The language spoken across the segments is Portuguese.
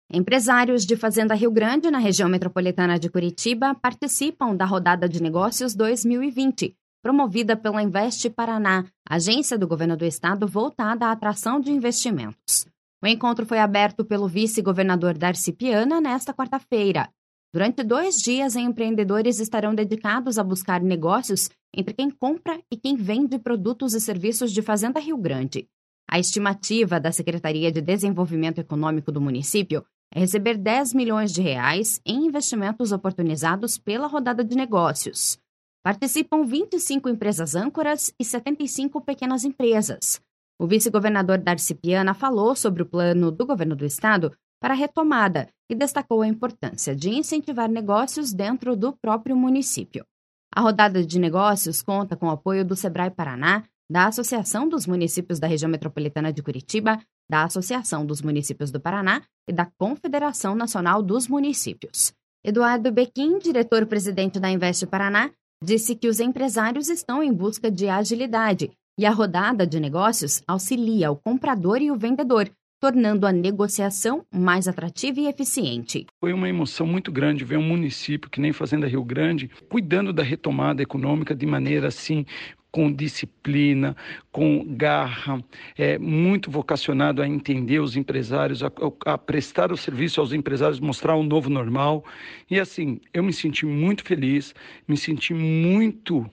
Empresários de Fazenda Rio Grande, na região metropolitana de Curitiba, participam da Rodada de Negócios 2020, promovida pela Invest Paraná, agência do governo do estado voltada à atração de investimentos. O encontro foi aberto pelo vice-governador Darcy Piana nesta quarta-feira. Durante 2 dias, empreendedores estarão dedicados a buscar negócios entre quem compra e quem vende produtos e serviços de Fazenda Rio Grande. A estimativa da Secretaria de Desenvolvimento Econômico do município é receber R$10 milhões em investimentos oportunizados pela rodada de negócios. Participam 25 empresas âncoras e 75 pequenas empresas. O vice-governador Darcy Piana falou sobre o plano do governo do estado para a retomada e destacou a importância de incentivar negócios dentro do próprio município. A rodada de negócios conta com o apoio do Sebrae Paraná, da Associação dos Municípios da Região Metropolitana de Curitiba, da Associação dos Municípios do Paraná e da Confederação Nacional dos Municípios. Eduardo Bequim, diretor-presidente da Invest Paraná, disse que os empresários estão em busca de agilidade e a rodada de negócios auxilia o comprador e o vendedor, tornando a negociação mais atrativa e eficiente. Foi uma emoção muito grande ver um município que nem Fazenda Rio Grande cuidando da retomada econômica de maneira assim, com disciplina, com garra, muito vocacionado a entender os empresários, a prestar o serviço aos empresários, mostrar um novo normal. E assim, eu me senti muito feliz, me senti muito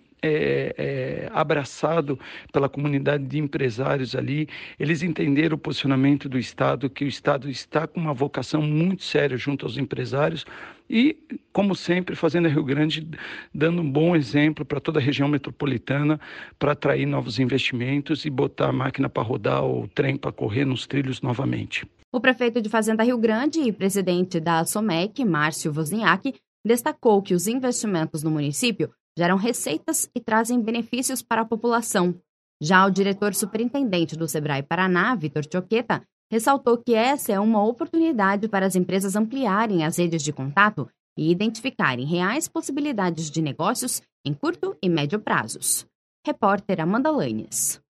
abraçado pela comunidade de empresários ali. Eles entenderam o posicionamento do Estado, que o Estado está com uma vocação muito séria junto aos empresários e, como sempre, Fazenda Rio Grande dando um bom exemplo para toda a região metropolitana para atrair novos investimentos e botar a máquina para rodar, o trem para correr nos trilhos novamente. O prefeito de Fazenda Rio Grande e presidente da SOMEC, Márcio Wozniak, destacou que os investimentos no município geram receitas e trazem benefícios para a população. Já o diretor superintendente do Sebrae Paraná, Vitor Choqueta, ressaltou que essa é uma oportunidade para as empresas ampliarem as redes de contato e identificarem reais possibilidades de negócios em curto e médio prazos. Repórter Amanda Lanes.